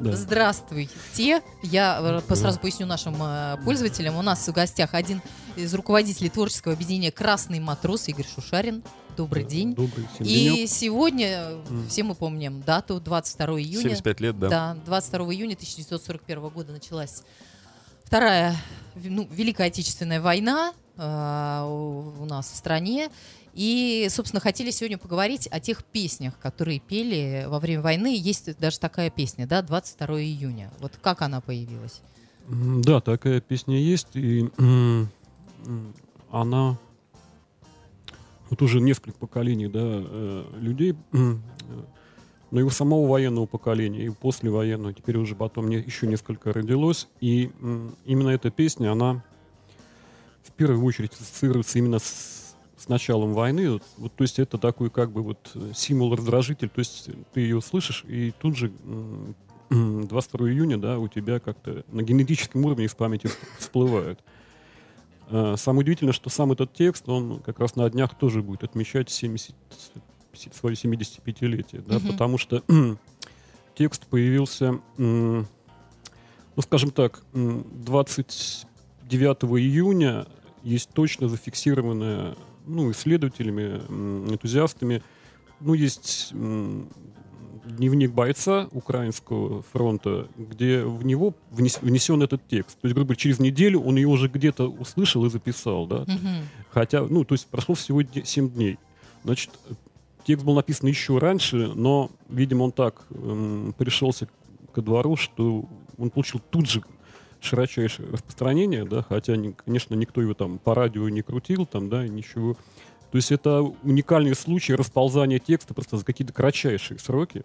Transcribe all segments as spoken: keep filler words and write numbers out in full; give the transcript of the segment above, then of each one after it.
Да. Здравствуйте. Я да. сразу поясню нашим э, пользователям. У нас в гостях один из руководителей творческого объединения «Красный матрос» Игорь Шушарин. Добрый да, день. Добрый всем И денек. сегодня, mm. все мы помним дату, двадцать второго июня. семьдесят пять лет, да. Да, двадцать второго июня тысяча девятьсот сорок первого года началась Вторая, ну, Великая Отечественная война э, у, у нас в стране. И, собственно, хотели сегодня поговорить о тех песнях, которые пели во время войны. Есть даже такая песня, да, двадцать второго июня. Вот как она появилась? Да, такая песня есть. И э, она... Вот уже несколько поколений, да, э, людей, э, но и у самого военного поколения, и послевоенного, теперь уже потом не, еще несколько родилось. И э, именно эта песня, она в первую очередь ассоциируется именно с, с началом войны. Вот, вот, то есть это такой как бы вот символ-раздражитель. То есть ты ее слышишь, и тут же э, двадцать второго июня, да, у тебя как-то на генетическом уровне из памяти всплывает. Самое удивительное, что сам этот текст, он как раз на днях тоже будет отмечать семьдесят, свое семидесятипятилетие, да, uh-huh. потому что текст появился, ну, скажем так, двадцать девятого июня есть точно зафиксированное, ну, исследователями, энтузиастами, ну, есть дневник бойца украинского фронта, где в него внес, внесен этот текст. То есть, грубо говоря, через неделю он ее уже где-то услышал и записал, да. Mm-hmm. Хотя, ну, то есть прошло всего семь дней. Значит, текст был написан еще раньше, но, видимо, он так эм, пришелся ко двору, что он получил тут же широчайшее распространение, да, хотя, конечно, никто его там по радио не крутил, там, да, ничего. То есть это уникальный случай расползания текста просто за какие-то кратчайшие сроки.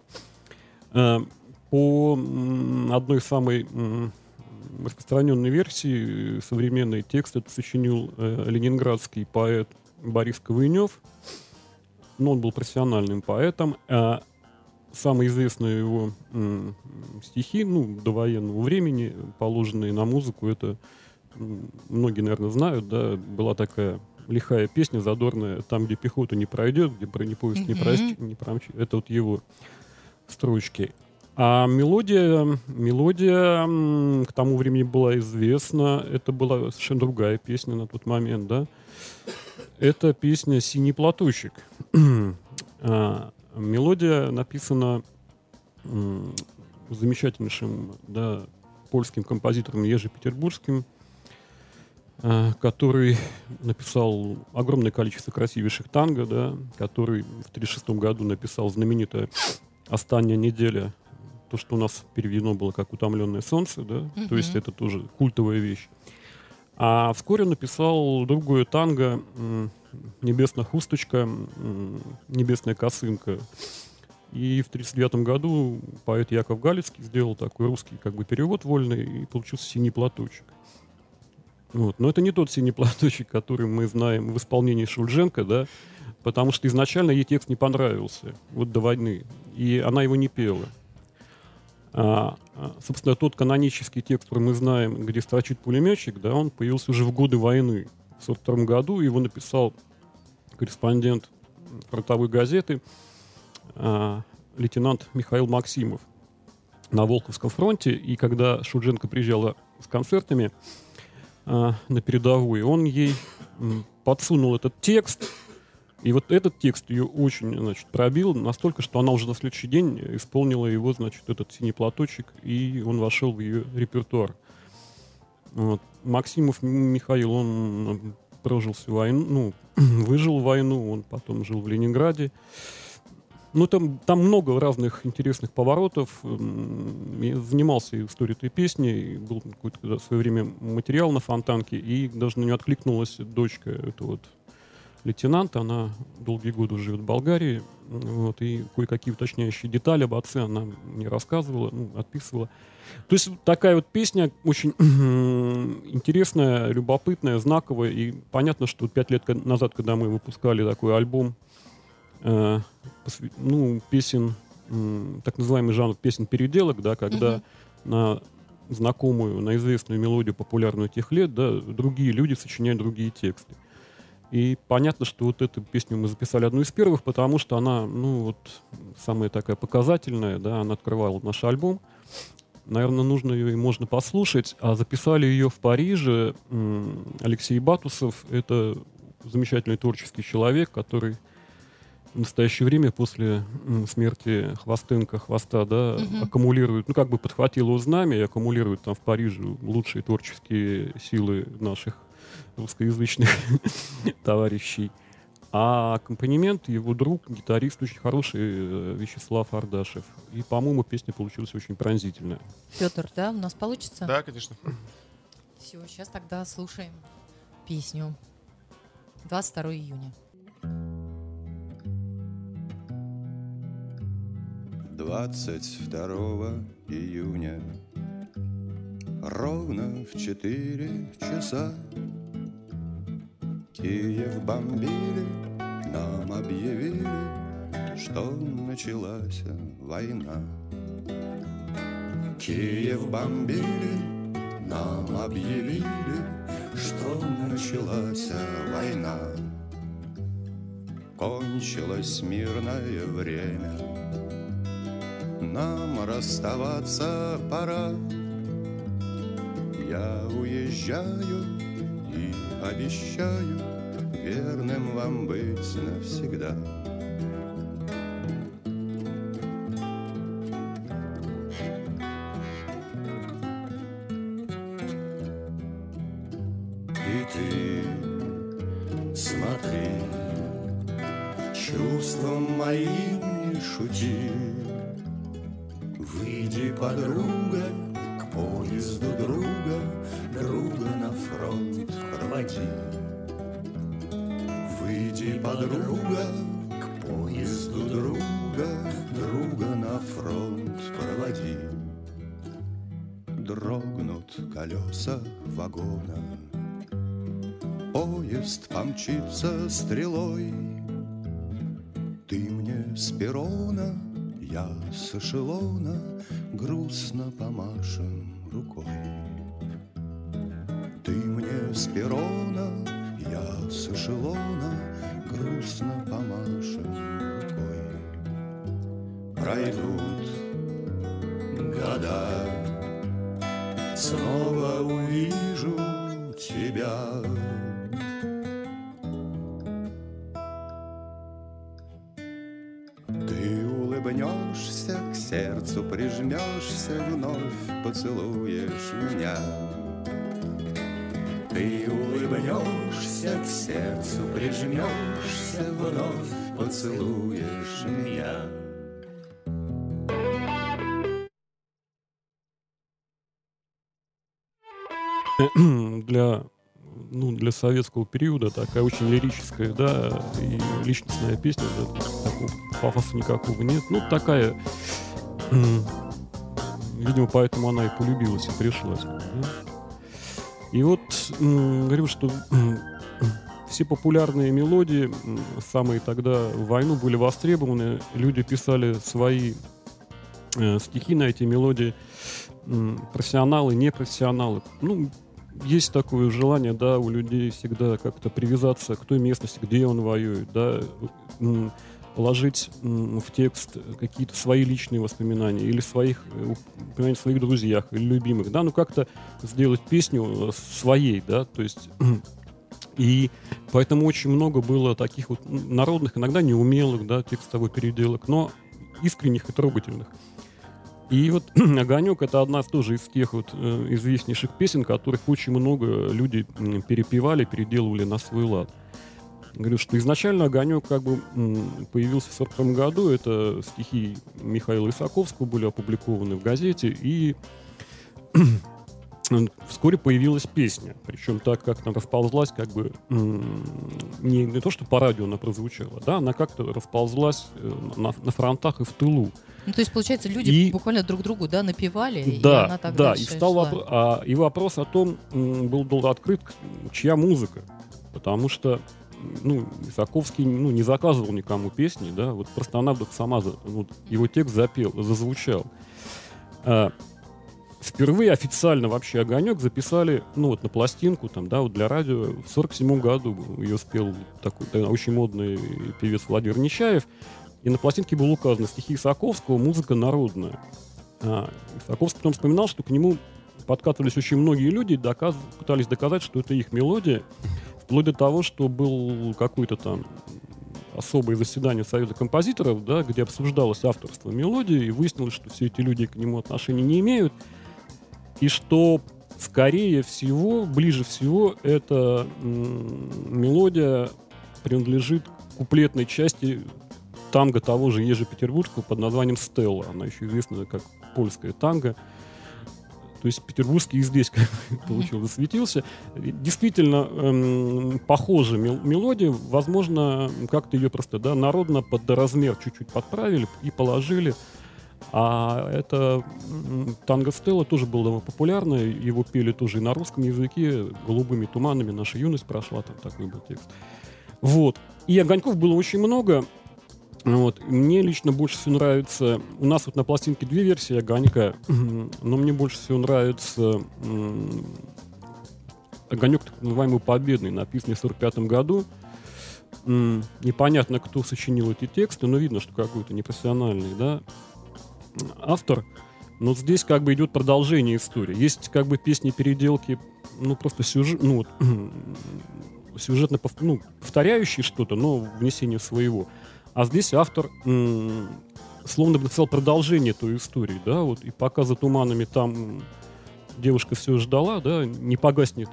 По одной самой распространенной версии современный текст это сочинил ленинградский поэт Борис Ковынев. Но он был профессиональным поэтом. Самые известные его стихи, ну, до военного времени, положенные на музыку, это многие, наверное, знают, да, была такая лихая песня, задорная, там, где пехота не пройдет, где бронепоезд не, прости, не промчит. Это вот его строчки. А мелодия, мелодия к тому времени была известна. Это была совершенно другая песня на тот момент, да. Это песня «Синий платочек». а, мелодия написана м, замечательнейшим, да, польским композитором Ежи Петербургским, который написал огромное количество красивейших танго, да, который в тысяча девятьсот тридцать шестом году написал знаменитое «Останняя неделя», то, что у нас переведено было как «Утомленное солнце», да, mm-hmm. то есть это тоже культовая вещь. А вскоре он написал другое танго «Небесная хусточка», «Небесная косынка». И в тысяча девятьсот тридцать девятом году поэт Яков Галицкий сделал такой русский как бы перевод вольный, и получился «Синий платочек». Вот. Но это не тот «Синий платочек», который мы знаем в исполнении Шульженко, да, потому что изначально ей текст не понравился, вот до войны, и она его не пела. А, собственно, тот канонический текст, который мы знаем, где строчит пулеметчик, да, он появился уже в годы войны. В сорок втором году его написал корреспондент фронтовой газеты а, лейтенант Михаил Максимов на Волховском фронте, и когда Шульженко приезжала с концертами на передовую, он ей подсунул этот текст, и вот этот текст ее очень, значит, пробил настолько, что она уже на следующий день исполнила его, значит, этот «Синий платочек», и он вошел в ее репертуар. Вот. Максимов Михаил, он прожил всю войну, ну, выжил войну, он потом жил в Ленинграде. Ну, там, там много разных интересных поворотов. Я занимался историей этой песни. Был какой-то в свое время материал на Фонтанке, и даже на нее откликнулась дочка этого вот лейтенанта. Она долгие годы живет в Болгарии. Вот, и кое-какие уточняющие детали об отце она мне рассказывала, ну, отписывала. То есть такая вот песня очень интересная, любопытная, знаковая. И понятно, что пять лет назад, когда мы выпускали такой альбом, Э, посвя- ну, песен, м, так называемый жанр песен-переделок, да, когда uh-huh. на знакомую, на известную мелодию, популярную тех лет, да, другие люди сочиняют другие тексты. И понятно, что вот эту песню мы записали одну из первых, потому что она, ну, вот, самая такая показательная, да, она открывала наш альбом. наверное, нужно ее и можно послушать. А записали ее в Париже м, Алексей Батусов. Это замечательный творческий человек, который в настоящее время после м, смерти Хвостенко, Хвоста, да, Мгм. аккумулирует, ну, как бы подхватил его знамя и аккумулирует там в Париже лучшие творческие силы наших русскоязычных товарищей. А аккомпанемент его друг, гитарист очень хороший, э, Вячеслав Ардашев. И, по-моему, песня получилась очень пронзительная. Петр, да, у нас получится? Да, конечно. Все, сейчас тогда слушаем песню. двадцать второго июня. двадцать второго июня ровно в четыре часа Киев бомбили, нам объявили, что началась война. Киев бомбили, нам объявили, что началась война. Кончилось мирное время, нам расставаться пора. Я уезжаю и обещаю верным вам быть навсегда. И ты смотри, чувством моим не шути. Выйди, подруга, к поезду друга, друга на фронт проводи. Выйди, подруга, к поезду друга, друга на фронт проводи. Дрогнут колеса вагона, поезд помчится стрелой. Ты мне с перрона, я с эшелона, грустно помашем рукой. Ты мне с перрона, я с эшелона, грустно помашем рукой. Пройдут года, снова увижу тебя. Ты улыбнешься, к сердцу прижмешься, вновь поцелуешь меня. Ты улыбнешься, к сердцу прижмешься, вновь поцелуешь меня. Для, ну, для советского периода такая очень лирическая, да, и личностная песня, да, такого пафоса никакого нет. Ну, такая, м, видимо, поэтому она и полюбилась, и пришлась. Да. И вот м, говорю, что м, все популярные мелодии, м, самые тогда в войну, были востребованы. Люди писали свои э, стихи на эти мелодии. М, профессионалы, непрофессионалы. Ну, есть такое желание, да, у людей всегда как-то привязаться к той местности, где он воюет, да, м, положить м, в текст какие-то свои личные воспоминания или своих, э, упоминания о своих друзьях или любимых, да, ну как-то сделать песню своей, да, то есть и поэтому очень много было таких вот народных, иногда неумелых, да, текстовых переделок, но искренних и трогательных. И вот «Огонек» — это одна тоже из тех вот э, известнейших песен, которых очень много люди м, перепевали, переделывали на свой лад. Говорю, что изначально «Огонек» как бы м, появился в сорок втором году. Это стихи Михаила Исаковского были опубликованы в газете, и вскоре появилась песня. Причем так, как она расползлась, как бы м, не, не то, что по радио она прозвучала, да, она как-то расползлась э, на, на фронтах и в тылу. Ну, то есть, получается, люди И- буквально друг другу, да, напевали, и Да, она так да, и, дальше встал шла. вопро- а, и вопрос о том м, был, был открыт, чья музыка. Потому что м, ну, Исаковский ну, не заказывал никому песни, да, вот просто она вдруг сама, за- ну, его текст запел, зазвучал. А, впервые официально вообще «Огонек» записали, ну, вот на пластинку, там, да, вот для радио в сорок седьмом году ее спел такой да, очень модный певец Владимир Нечаев. И на пластинке было указано: стихи Исаковского, музыка народная. А, Соколовский потом вспоминал, что к нему подкатывались очень многие люди, доказ... пытались доказать, что это их мелодия, вплоть до того, что был какой-то там особое заседание Совета композиторов, да, где обсуждалось авторство мелодии, и выяснилось, что все эти люди к нему отношения не имеют, и что, скорее всего, ближе всего, эта м- мелодия принадлежит куплетной части танго того же Ежи Петербургского под названием «Стелла». Она еще известна как польская танго. То есть петербургский и здесь получил, засветился. Действительно, эм, похожа мел- мелодия. Возможно, как-то ее просто да, народно под размер чуть-чуть подправили и положили. А это м, танго «Стелла» тоже было довольно популярно. Его пели тоже и на русском языке. «Голубыми туманами наша юность прошла». Там такой был текст. Вот. И огоньков было очень много. Вот. Мне лично больше всего нравится... У нас вот на пластинке две версии «Огонька», но мне больше всего нравится м- «Огонек», так называемый «Победный», написанный в сорок пятом году. М- непонятно, кто сочинил эти тексты, но видно, что какой-то непрофессиональный, да, автор. Но здесь как бы идет продолжение истории. Есть как бы песни-переделки, ну, просто сюжет, ну, вот, сюжетно пов- ну, повторяющие что-то, но внесение своего. А здесь автор м- словно бы написал продолжение той истории, да, вот, и пока за туманами там девушка все ждала, да, не погаснет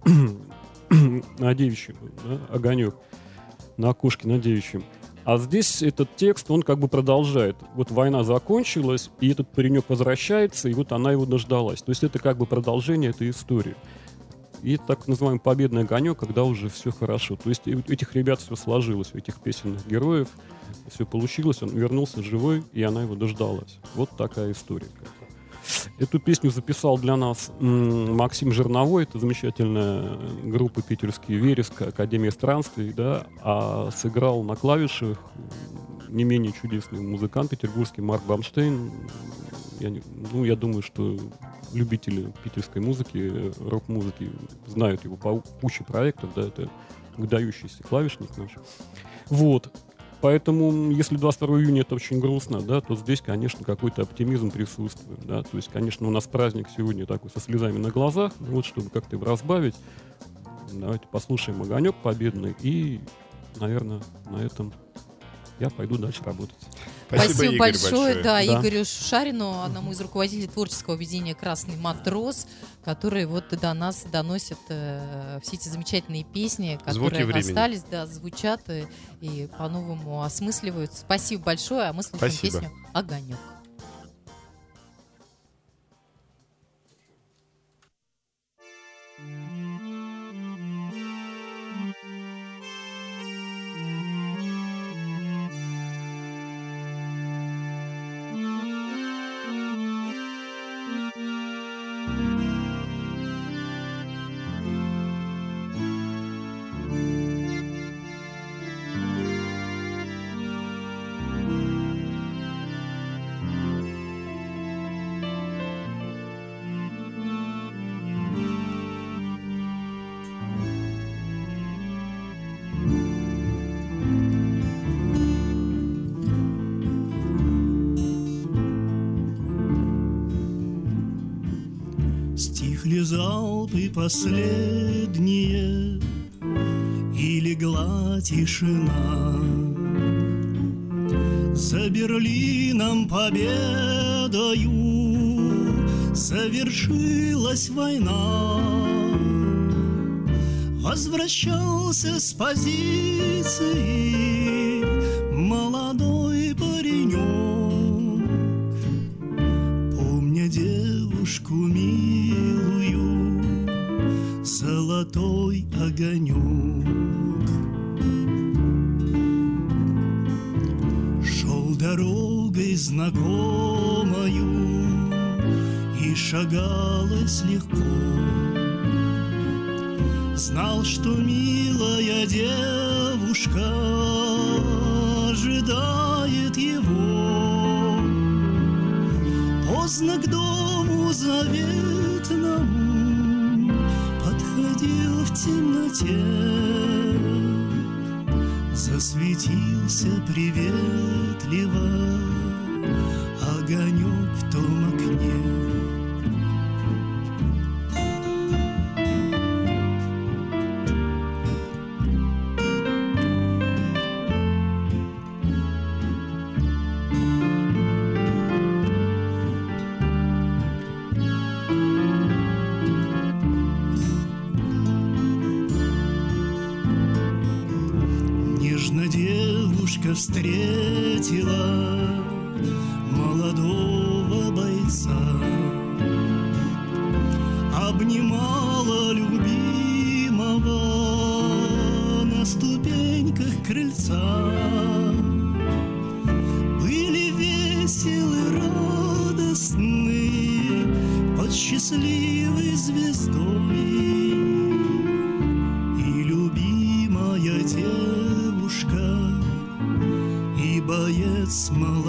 на девичьем, да, огонек, на окошке на девичьем. А здесь этот текст, он как бы продолжает. Вот война закончилась, и этот паренек возвращается, и вот она его дождалась. То есть это как бы продолжение этой истории. И так называемый победный огонек, когда уже все хорошо. То есть у этих ребят все сложилось, у этих песенных героев все получилось, он вернулся живой, и она его дождалась. Вот такая история. Эту песню записал для нас м- Максим Жирновой, это замечательная группа питерский «Вереск», Академия странствий, да, а сыграл на клавишах не менее чудесный музыкант петербургский Марк Бамштейн. Я, не, ну, я думаю, что любители питерской музыки, рок-музыки знают его по куче проектов, да, это выдающийся клавишник наш. Вот. Поэтому, если двадцать второго июня это очень грустно, да, то здесь, конечно, какой-то оптимизм присутствует, да, то есть, конечно, у нас праздник сегодня такой со слезами на глазах, вот, чтобы как-то его разбавить, давайте послушаем «Огонек» победный, и, наверное, на этом я пойду дальше работать. Спасибо, Спасибо Игорь, большое, большое. Да, Да. Игорю Шарину, одному из руководителей творческого объединения «Красный матрос», который вот до нас доносит э, все эти замечательные песни, Звуки которые времени. остались, да, звучат и, и по-новому осмысливаются. Спасибо большое, а мы слушаем Спасибо. песню «Огонек». Стихли залпы последние, и легла тишина. За Берлином победою совершилась война. Возвращался с позиции молодой паренек, помня девушку милую, золотой огонек. Шел дорогой знакомою, и шагалось легко. Знал, что милая девушка ожидает его. Поздно к дому заветному подходил в темноте. Засветился приветливо огонек огонек в том окне. Встретила молодого бойца, обнимала любимого на ступеньках крыльца. Были веселы, радостны под счастливой звездой, и любимая девушка, и боец молодой